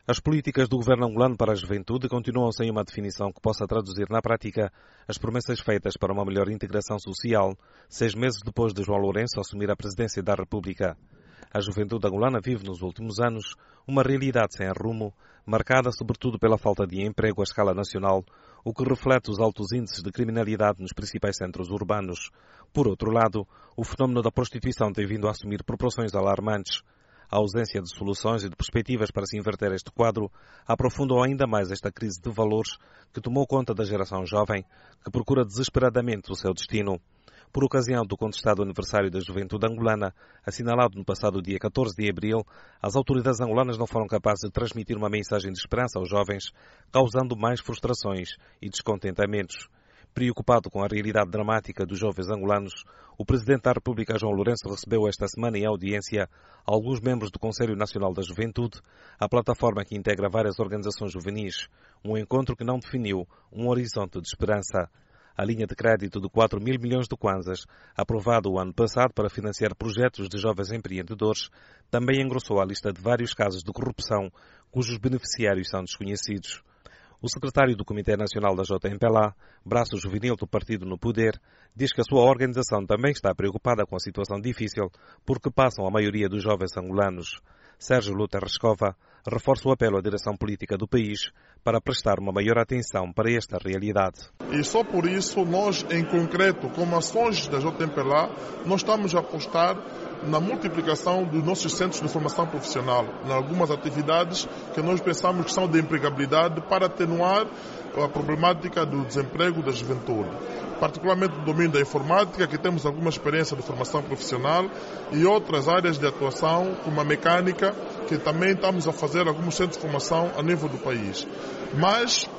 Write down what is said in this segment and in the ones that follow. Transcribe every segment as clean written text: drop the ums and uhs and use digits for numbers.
As políticas do governo angolano para a juventude continuam sem uma definição que possa traduzir na prática as promessas feitas para uma melhor integração social, 6 meses depois de João Lourenço assumir a presidência da República. A juventude angolana vive nos últimos anos uma realidade sem rumo, marcada sobretudo pela falta de emprego à escala nacional, o que reflete os altos índices de criminalidade nos principais centros urbanos. Por outro lado, o fenómeno da prostituição tem vindo a assumir proporções alarmantes. A ausência de soluções e de perspectivas para se inverter este quadro aprofundou ainda mais esta crise de valores que tomou conta da geração jovem, que procura desesperadamente o seu destino. Por ocasião do contestado aniversário da juventude angolana, assinalado no passado dia 14 de abril, as autoridades angolanas não foram capazes de transmitir uma mensagem de esperança aos jovens, causando mais frustrações e descontentamentos. Preocupado com a realidade dramática dos jovens angolanos, o Presidente da República, João Lourenço, recebeu esta semana em audiência alguns membros do Conselho Nacional da Juventude, a plataforma que integra várias organizações juvenis, um encontro que não definiu um horizonte de esperança. A linha de crédito de 4 mil milhões de kwanzas, aprovada o ano passado para financiar projetos de jovens empreendedores, também engrossou a lista de vários casos de corrupção cujos beneficiários são desconhecidos. O secretário do Comitê Nacional da JMPLA, braço juvenil do partido no poder, diz que a sua organização também está preocupada com a situação difícil por que passam a maioria dos jovens angolanos. Sérgio Luta Rescova reforça o apelo à direção política do país para prestar uma maior atenção para esta realidade. E só por isso nós, em concreto, como ações da JMPLA, nós estamos a apostar na multiplicação dos nossos centros de formação profissional, em algumas atividades que nós pensamos que são de empregabilidade para atenuar a problemática do desemprego da juventude. Particularmente no domínio da informática, que temos alguma experiência de formação profissional, e outras áreas de atuação, como a mecânica, que também estamos a fazer alguns centros de formação a nível do país. Mas,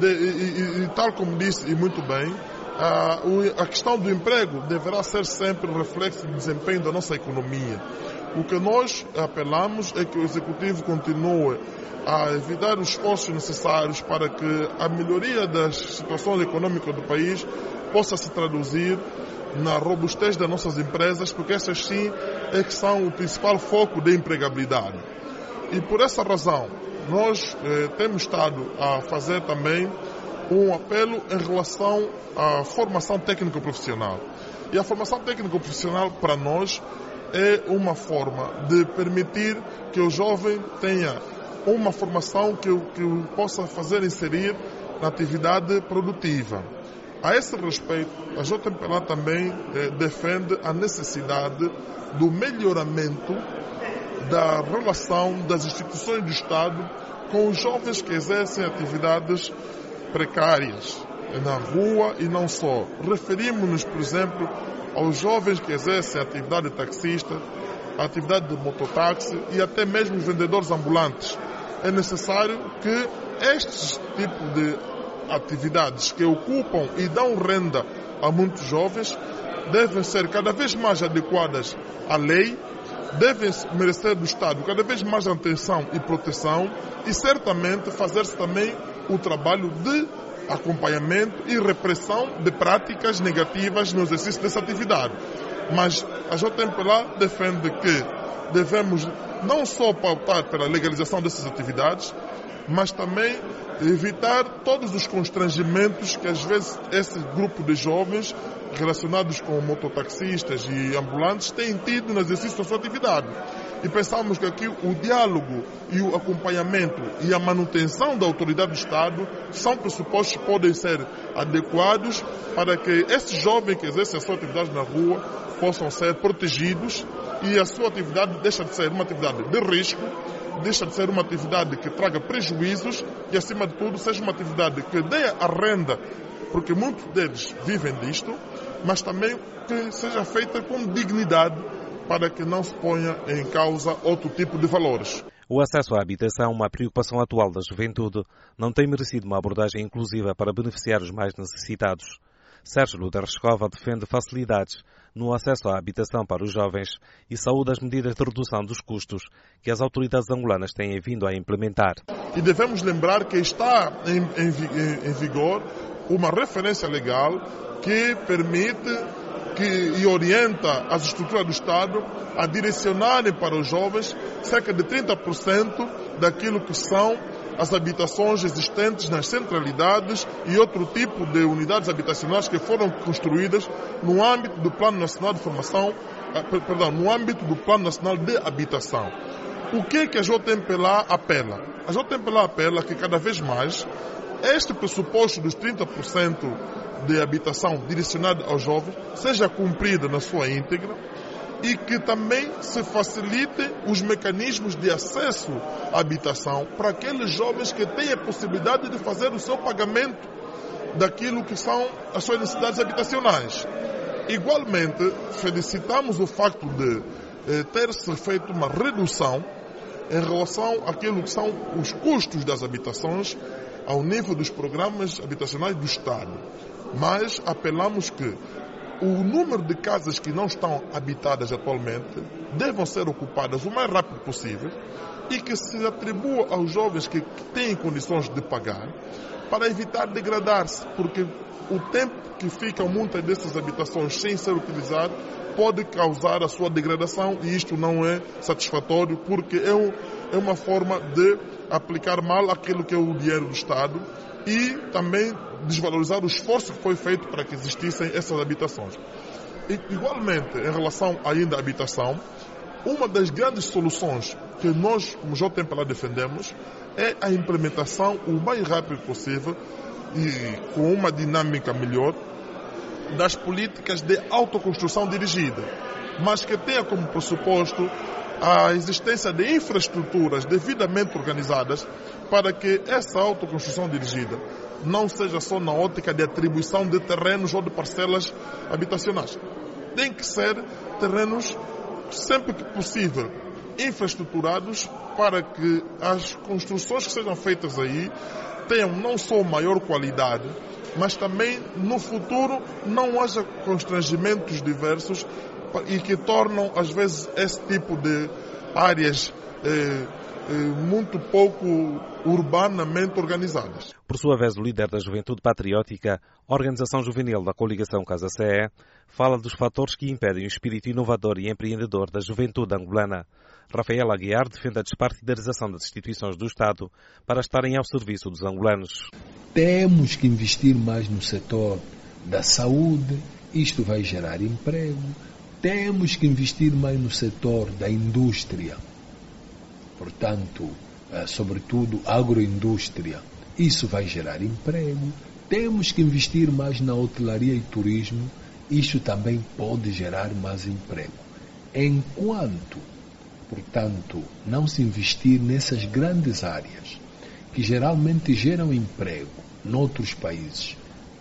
tal como disse, e muito bem, a questão do emprego deverá ser sempre reflexo do desempenho da nossa economia. O que nós apelamos é que o Executivo continue a evitar os esforços necessários para que a melhoria das situações econômicas do país possa se traduzir na robustez das nossas empresas, porque essas sim é que são o principal foco de empregabilidade. E por essa razão, nós temos estado a fazer também um apelo em relação à formação técnico-profissional. E a formação técnico-profissional, para nós, é uma forma de permitir que o jovem tenha uma formação que o possa fazer inserir na atividade produtiva. A esse respeito, a JMPLA também defende a necessidade do melhoramento da relação das instituições do Estado com os jovens que exercem atividades precárias na rua e não só. Referimos-nos, por exemplo, aos jovens que exercem a atividade de taxista, a atividade de mototáxi e até mesmo os vendedores ambulantes. É necessário que estes tipos de atividades que ocupam e dão renda a muitos jovens devem ser cada vez mais adequadas à lei, devem merecer do Estado cada vez mais atenção e proteção e certamente fazer-se também o trabalho de acompanhamento e repressão de práticas negativas no exercício dessa atividade. Mas a JMPLA defende que devemos não só pautar pela legalização dessas atividades, mas também evitar todos os constrangimentos que às vezes esse grupo de jovens relacionados com mototaxistas e ambulantes têm tido no exercício da sua atividade. E pensamos que aqui o diálogo e o acompanhamento e a manutenção da autoridade do Estado são pressupostos que podem ser adequados para que esses jovens que exercem a sua atividade na rua possam ser protegidos e a sua atividade deixa de ser uma atividade de risco, deixa de ser uma atividade que traga prejuízos e, acima de tudo, seja uma atividade que dê a renda, porque muitos deles vivem disto, mas também que seja feita com dignidade para que não se ponha em causa outro tipo de valores. O acesso à habitação, uma preocupação atual da juventude, não tem merecido uma abordagem inclusiva para beneficiar os mais necessitados. Sérgio Luta Rescova defende facilidades no acesso à habitação para os jovens e saúda as medidas de redução dos custos que as autoridades angolanas têm vindo a implementar. E devemos lembrar que está em vigor uma referência legal que permite e orienta as estruturas do Estado a direcionarem para os jovens cerca de 30% daquilo que são as habitações existentes nas centralidades e outro tipo de unidades habitacionais que foram construídas no âmbito do Plano Nacional de Formação, no âmbito do Plano Nacional de Habitação. O que a JMPLA apela? A JMPLA apela que cada vez mais este pressuposto dos 30% de habitação direcionada aos jovens seja cumprida na sua íntegra e que também se facilitem os mecanismos de acesso à habitação para aqueles jovens que têm a possibilidade de fazer o seu pagamento daquilo que são as suas necessidades habitacionais. Igualmente, felicitamos o facto de ter-se feito uma redução em relação àquilo que são os custos das habitações ao nível dos programas habitacionais do Estado. Mas apelamos que o número de casas que não estão habitadas atualmente devam ser ocupadas o mais rápido possível e que se atribua aos jovens que têm condições de pagar para evitar degradar-se, porque o tempo que ficam muitas dessas habitações sem ser utilizado pode causar a sua degradação e isto não é satisfatório porque é uma forma de aplicar mal aquilo que é o dinheiro do Estado e também desvalorizar o esforço que foi feito para que existissem essas habitações. E, igualmente, em relação ainda à habitação, uma das grandes soluções que nós, como JMPLA, defendemos é a implementação o mais rápido possível e com uma dinâmica melhor das políticas de autoconstrução dirigida, mas que tenha como pressuposto a existência de infraestruturas devidamente organizadas para que essa autoconstrução dirigida não seja só na ótica de atribuição de terrenos ou de parcelas habitacionais. Tem que ser terrenos, sempre que possível, infraestruturados para que as construções que sejam feitas aí tenham não só maior qualidade, mas também no futuro não haja constrangimentos diversos e que tornam às vezes esse tipo de áreas muito pouco urbanamente organizadas. Por sua vez, o líder da Juventude Patriótica, organização juvenil da coligação Casa CE, fala dos fatores que impedem o espírito inovador e empreendedor da juventude angolana. Rafael Aguiar defende a despartidarização das instituições do Estado para estarem ao serviço dos angolanos. Temos que investir mais no setor da saúde, isto vai gerar emprego. Temos que investir mais no setor da indústria, portanto, sobretudo agroindústria, isso vai gerar emprego. Temos que investir mais na hotelaria e turismo, isso também pode gerar mais emprego. Enquanto, portanto, não se investir nessas grandes áreas, que geralmente geram emprego noutros países,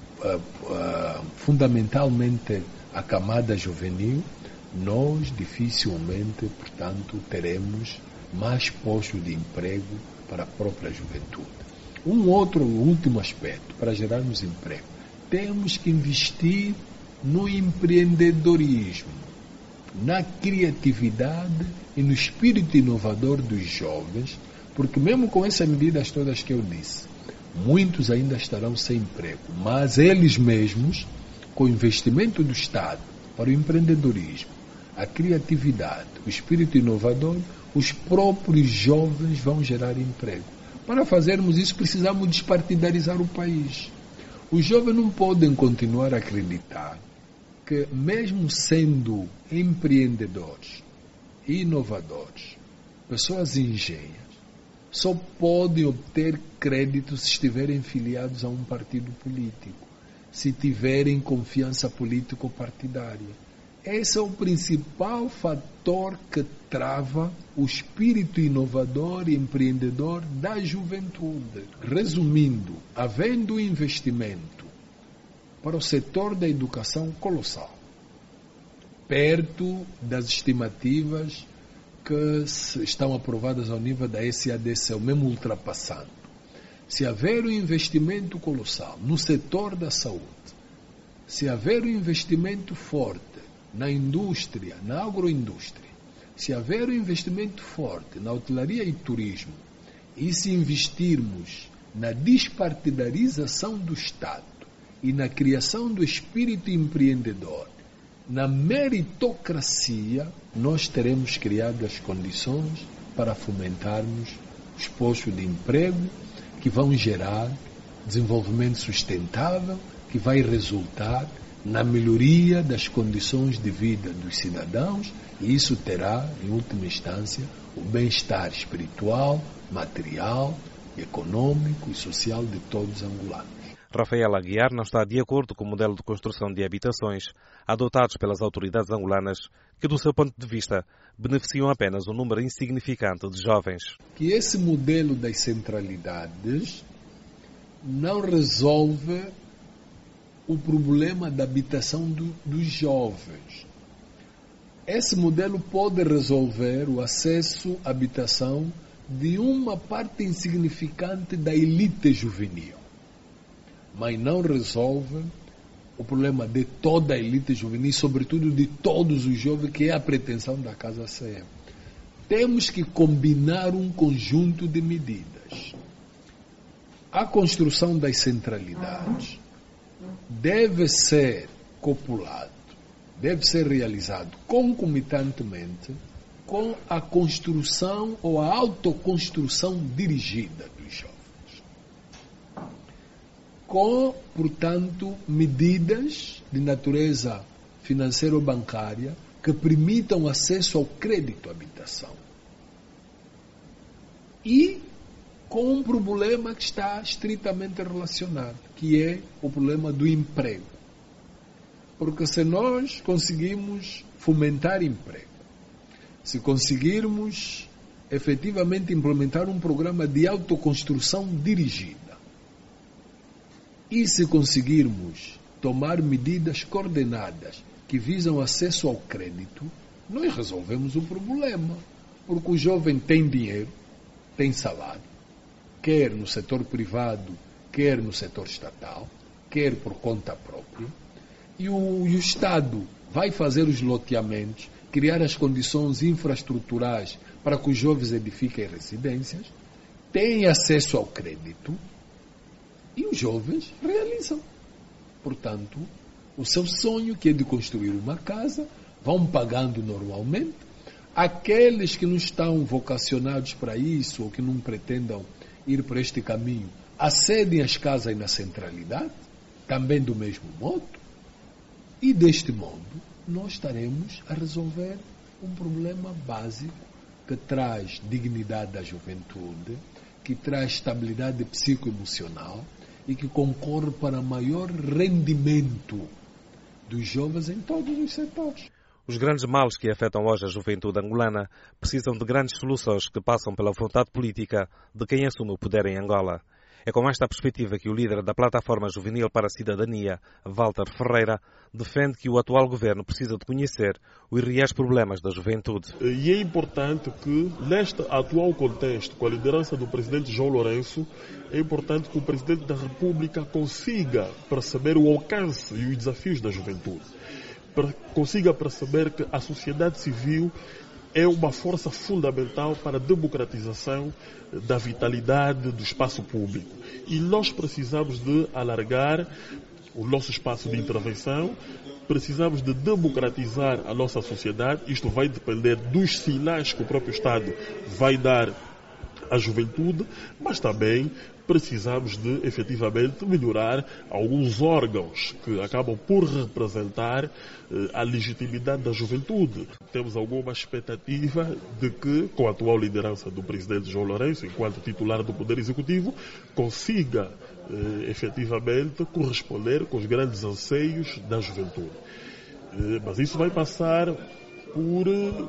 fundamentalmente a camada juvenil, nós dificilmente, portanto, teremos mais postos de emprego para a própria juventude. Último aspecto, para gerarmos emprego, temos que investir no empreendedorismo, na criatividade e no espírito inovador dos jovens, porque mesmo com essas medidas todas que eu disse, muitos ainda estarão sem emprego, mas eles mesmos, com o investimento do Estado para o empreendedorismo, a criatividade, o espírito inovador, os próprios jovens vão gerar emprego. Para fazermos isso, precisamos despartidarizar o país. Os jovens não podem continuar a acreditar que, mesmo sendo empreendedores, inovadores, pessoas ingênuas, só podem obter crédito se estiverem filiados a um partido político, se tiverem confiança político-partidária. Esse é o principal fator que trava o espírito inovador e empreendedor da juventude. Resumindo, havendo investimento para o setor da educação colossal, perto das estimativas que estão aprovadas ao nível da SADC, mesmo ultrapassando. Se haver um investimento colossal no setor da saúde, se haver um investimento forte na indústria, na agroindústria, se haver um investimento forte na hotelaria e turismo, e se investirmos na despartidarização do Estado, e na criação do espírito empreendedor, na meritocracia, nós teremos criado as condições para fomentarmos os postos de emprego que vão gerar desenvolvimento sustentável, que vai resultar na melhoria das condições de vida dos cidadãos, e isso terá, em última instância, o bem-estar espiritual, material, econômico e social de todos os angolanos. Rafael Aguiar não está de acordo com o modelo de construção de habitações adotados pelas autoridades angolanas, que, do seu ponto de vista, beneficiam apenas um número insignificante de jovens. Que esse modelo das centralidades não resolve o problema da habitação dos jovens. Esse modelo pode resolver o acesso à habitação de uma parte insignificante da elite juvenil, mas não resolve o problema de toda a elite juvenil, sobretudo de todos os jovens, que é a pretensão da Casa CM. Temos que combinar um conjunto de medidas. A construção das centralidades deve ser copulado, deve ser realizado concomitantemente com a construção ou a autoconstrução dirigida dos jovens. Com, portanto, medidas de natureza financeira ou bancária que permitam acesso ao crédito à habitação. E com um problema que está estritamente relacionado, que é o problema do emprego. Porque se nós conseguirmos fomentar emprego, se conseguirmos efetivamente implementar um programa de autoconstrução dirigida, e se conseguirmos tomar medidas coordenadas que visam acesso ao crédito, nós resolvemos o problema. Porque o jovem tem dinheiro, tem salário, quer no setor privado, quer no setor estatal, quer por conta própria, e o Estado vai fazer os loteamentos, criar as condições infraestruturais para que os jovens edifiquem residências, têm acesso ao crédito e os jovens realizam. Portanto, o seu sonho, que é de construir uma casa, vão pagando normalmente. Aqueles que não estão vocacionados para isso ou que não pretendam ir por este caminho, acedem às casas na centralidade, também do mesmo modo, e deste modo nós estaremos a resolver um problema básico que traz dignidade à juventude, que traz estabilidade psicoemocional e que concorre para maior rendimento dos jovens em todos os setores. Os grandes males que afetam hoje a juventude angolana precisam de grandes soluções que passam pela vontade política de quem assume o poder em Angola. É com esta perspectiva que o líder da Plataforma Juvenil para a Cidadania, Walter Ferreira, defende que o atual governo precisa de conhecer os reais problemas da juventude. E é importante que, neste atual contexto, com a liderança do presidente João Lourenço, é importante que o presidente da República consiga perceber o alcance e os desafios da juventude. Consiga perceber que a sociedade civil é uma força fundamental para a democratização da vitalidade do espaço público. E nós precisamos de alargar o nosso espaço de intervenção, precisamos de democratizar a nossa sociedade. Isto vai depender dos sinais que o próprio Estado vai dar à juventude, mas também precisamos de, efetivamente, melhorar alguns órgãos que acabam por representar a legitimidade da juventude. Temos alguma expectativa de que, com a atual liderança do presidente João Lourenço, enquanto titular do Poder Executivo, consiga, efetivamente, corresponder com os grandes anseios da juventude. Mas isso vai passar por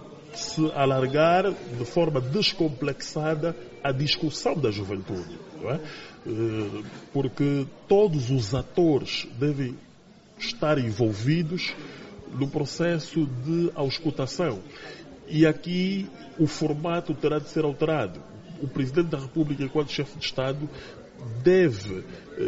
se alargar de forma descomplexada a discussão da juventude, não é? Porque todos os atores devem estar envolvidos no processo de auscultação. E aqui o formato terá de ser alterado. O Presidente da República, enquanto chefe de Estado, deve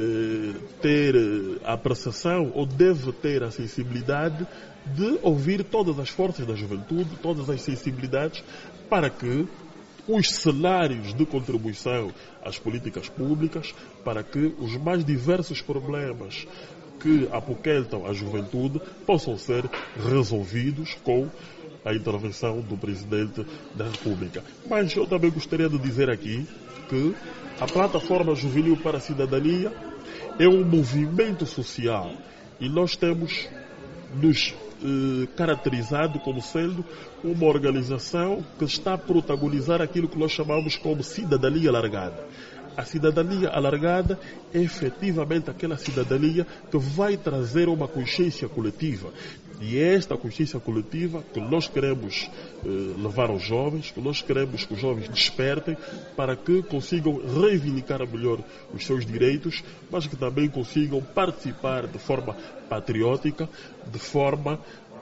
ter a apreciação ou deve ter a sensibilidade de ouvir todas as forças da juventude, todas as sensibilidades, para que os cenários de contribuição às políticas públicas, para que os mais diversos problemas que apoquentam a juventude possam ser resolvidos com a intervenção do Presidente da República. Mas eu também gostaria de dizer aqui que a Plataforma Juvenil para a Cidadania é um movimento social e nós temos nos caracterizado como sendo uma organização que está a protagonizar aquilo que nós chamamos como cidadania alargada. A cidadania alargada é efetivamente aquela cidadania que vai trazer uma consciência coletiva. E é esta consciência coletiva que nós queremos levar aos jovens, que nós queremos que os jovens despertem para que consigam reivindicar melhor os seus direitos, mas que também consigam participar de forma patriótica, de forma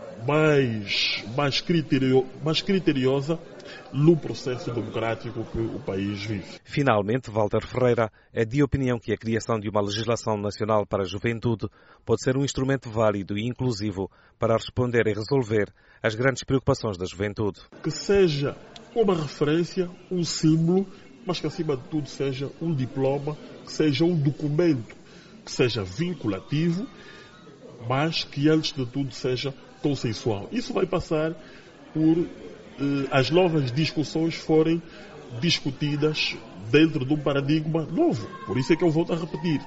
mais criteriosa no processo democrático que o país vive. Finalmente, Walter Ferreira é de opinião que a criação de uma legislação nacional para a juventude pode ser um instrumento válido e inclusivo para responder e resolver as grandes preocupações da juventude. Que seja uma referência, um símbolo, mas que acima de tudo seja um diploma, que seja um documento, que seja vinculativo, mas que antes de tudo seja consensual. Isso vai passar por as novas discussões forem discutidas dentro de um paradigma novo. Por isso é que eu volto a repetir.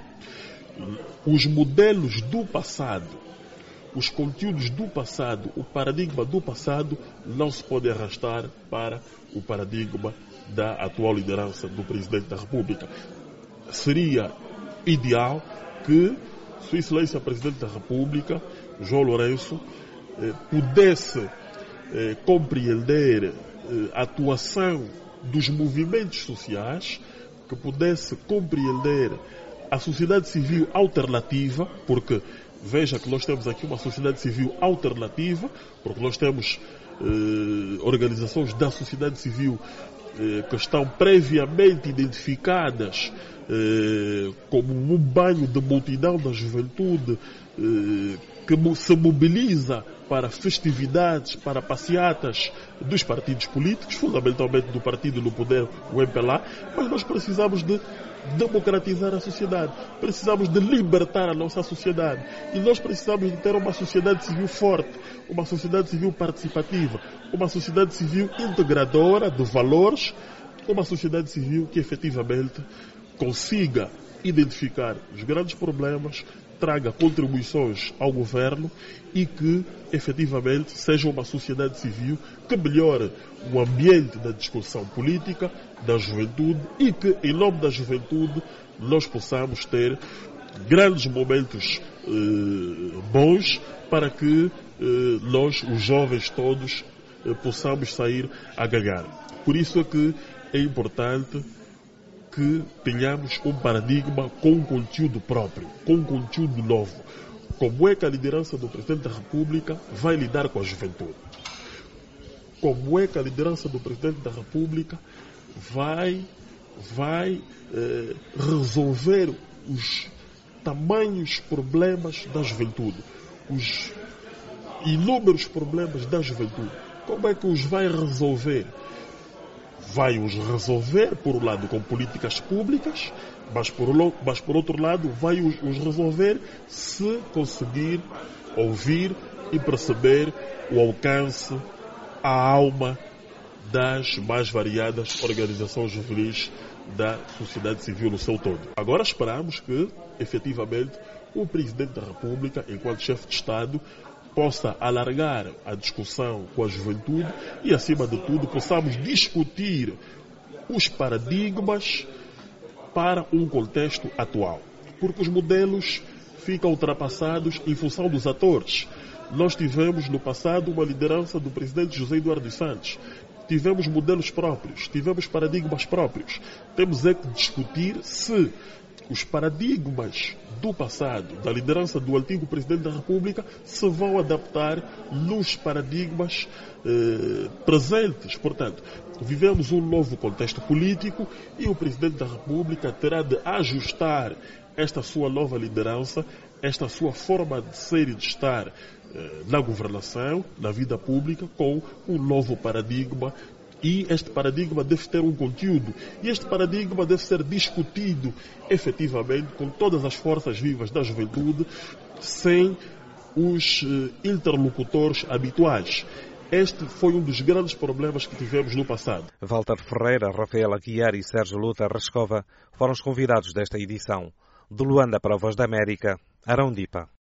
Os modelos do passado, os conteúdos do passado, o paradigma do passado não se pode arrastar para o paradigma da atual liderança do Presidente da República. Seria ideal que Sua Excelência Presidente da República, João Lourenço, pudesse compreender a atuação dos movimentos sociais, que pudesse compreender a sociedade civil alternativa, porque veja que nós temos aqui uma sociedade civil alternativa, porque nós temos organizações da sociedade civil que estão previamente identificadas como um banho de multidão da juventude que se mobiliza para festividades, para passeatas dos partidos políticos, fundamentalmente do partido no poder, o MPLA, mas nós precisamos de democratizar a sociedade, precisamos de libertar a nossa sociedade e nós precisamos de ter uma sociedade civil forte, uma sociedade civil participativa, uma sociedade civil integradora de valores, uma sociedade civil que efetivamente consiga identificar os grandes problemas, traga contribuições ao governo e que, efetivamente, seja uma sociedade civil que melhore o ambiente da discussão política, da juventude e que, em nome da juventude, nós possamos ter grandes momentos bons para que nós, os jovens todos, possamos sair a ganhar. Por isso é que é importante que tenhamos um paradigma com um conteúdo próprio, com um conteúdo novo. Como é que a liderança do Presidente da República vai lidar com a juventude? Como é que a liderança do Presidente da República vai resolver os tamanhos problemas da juventude, os inúmeros problemas da juventude? Como é que os vai resolver? Vai os resolver, por um lado, com políticas públicas, mas por outro lado, vai os resolver se conseguir ouvir e perceber o alcance, a alma das mais variadas organizações juvenis da sociedade civil no seu todo. Agora esperamos que, efetivamente, o Presidente da República, enquanto chefe de Estado, possa alargar a discussão com a juventude e, acima de tudo, possamos discutir os paradigmas para um contexto atual. Porque os modelos ficam ultrapassados em função dos atores. Nós tivemos no passado uma liderança do presidente José Eduardo dos Santos. Tivemos modelos próprios, tivemos paradigmas próprios. Temos é que discutir se os paradigmas do passado, da liderança do antigo Presidente da República, se vão adaptar nos paradigmas presentes. Portanto, vivemos um novo contexto político e o Presidente da República terá de ajustar esta sua nova liderança, esta sua forma de ser e de estar na governação, na vida pública, com um novo paradigma. E este paradigma deve ter um conteúdo. E este paradigma deve ser discutido efetivamente com todas as forças vivas da juventude, sem os interlocutores habituais. Este foi um dos grandes problemas que tivemos no passado. Walter Ferreira, Rafael Aguiar e Sérgio Luta Rascova foram os convidados desta edição. De Luanda para a Voz da América, Arão Dipa.